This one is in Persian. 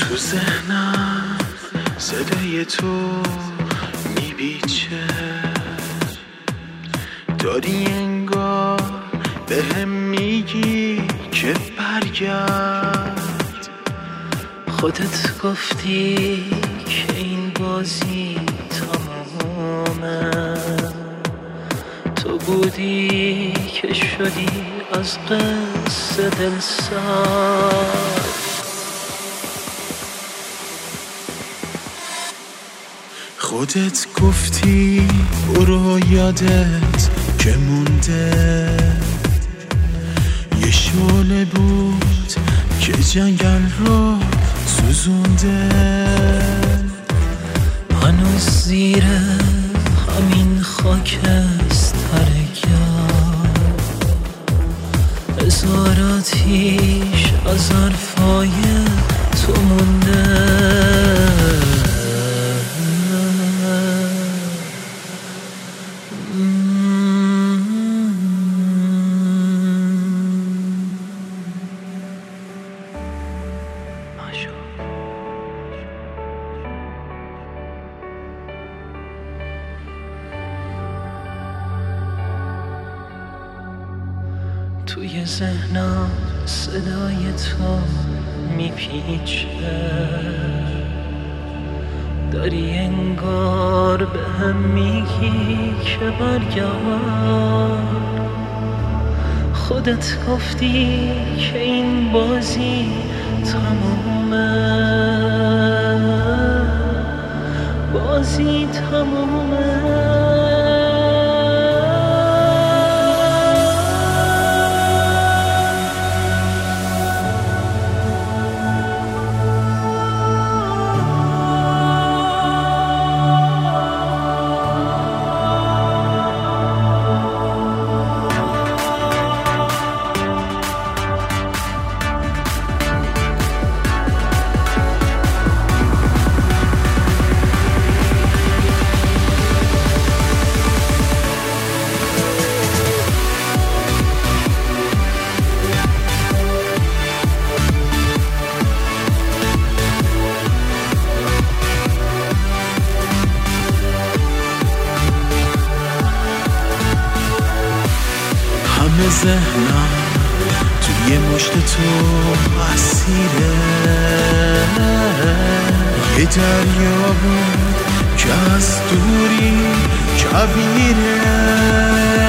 تو ذهنم صدای تو میپیچه، داری انگار بهم میگی که برگرد. خودت گفتی که این بازی تمامه، تو بودی که شدی از قصه دل سرد. خودت گفتی برو، یادت که مونده یه شعله بود که جنگل رو سوزونده. هنوز زیر همین خاکستر گرم هزار آتیش از حرفای تو مونده. توی ذهنم صدای تو میپیچه، داری انگار بهم میگی که برگرد. خودت گفتی که این بازی تمومه، بازی تمومه. همه ذهنم توی مشت تو اسیره، یه دریا بود که از دوری کویره.